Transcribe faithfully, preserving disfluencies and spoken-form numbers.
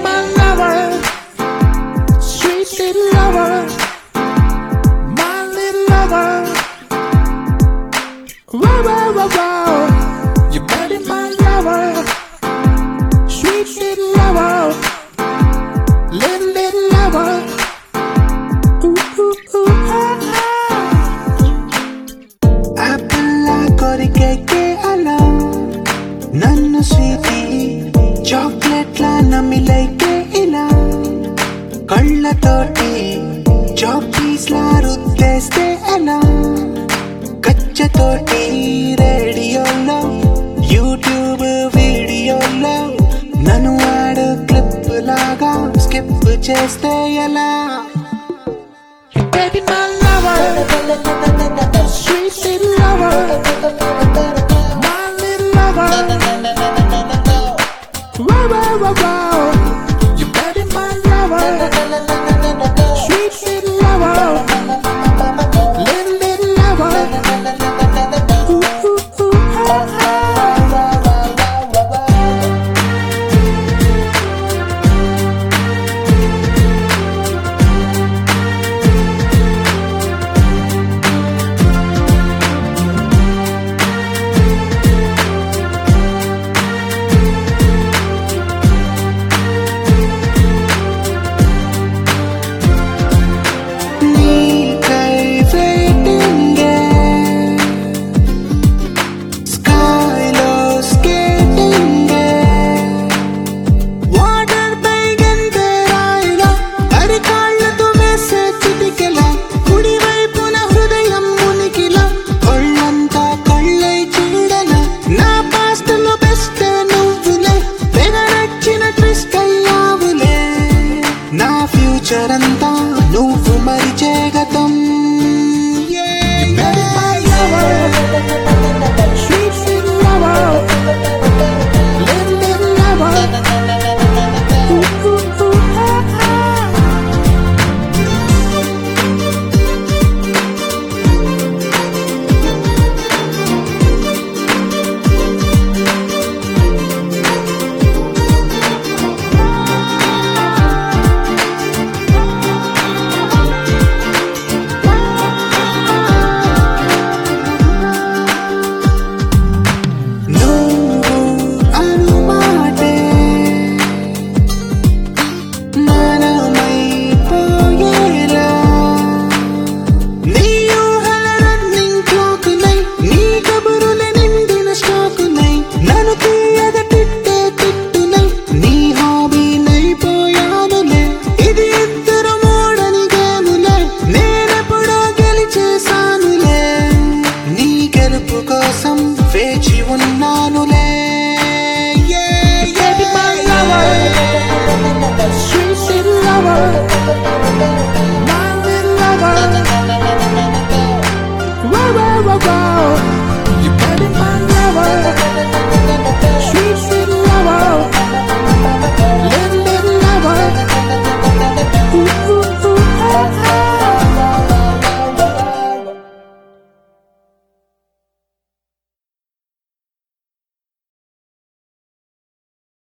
my lover, sweet little lover, my little lover. Wow, wow, wow, wow. You better be my lover, sweet little lover, little little lover. Ooh, ooh, ooh, ah, ah. Apple la korikeke ala nannu sweetie chocolate la namilaike ila kallatoti chockies la ruddeste ala kachatoti radio lo YouTube video lo nanu aadu clip laga skip cheste ala. Baby, my lover, sweet little